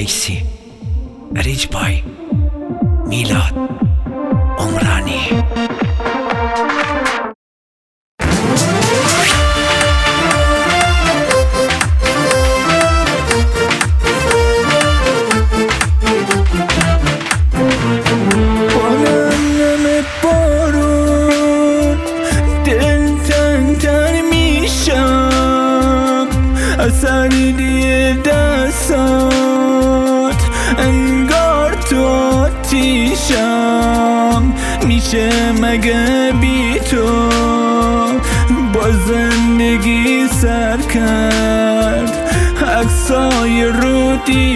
اویسی ریج بای میلاد عمرانی. اثر دیه دستات انگار تو آتیشم میشه مگه بی تو با زندگی سر کرد عکسای رو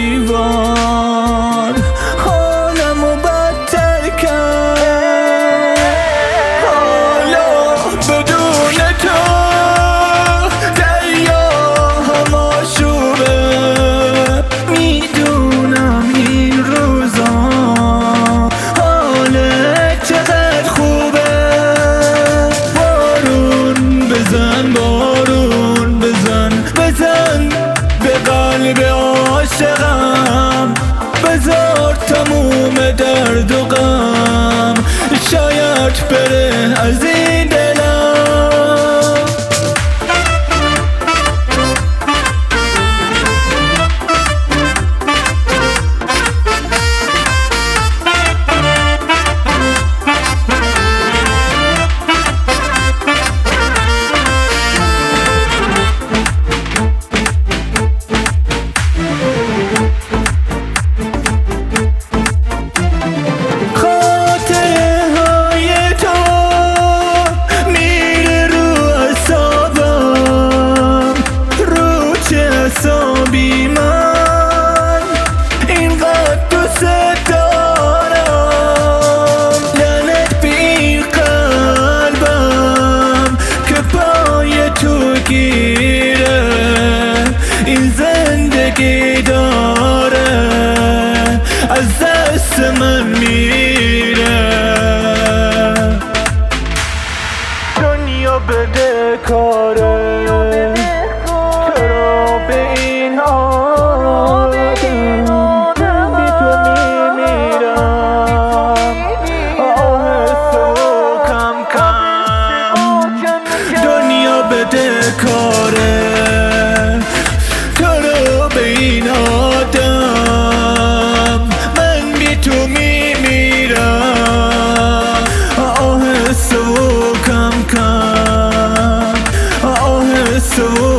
دیوار حالمو بدتر کرد. حالا بدون تو قلب عاشقم بذار تموم درد و غم شاید بره از این دلم. حسابی من اینقدر دوست دارم لعنت به این قلبم که پای تو گیره این زندگی داره از دست من میره. دنیا بده کاره کاره تو رو به این آدم من بی تو میمیرم آهسته و کم کم آهسته و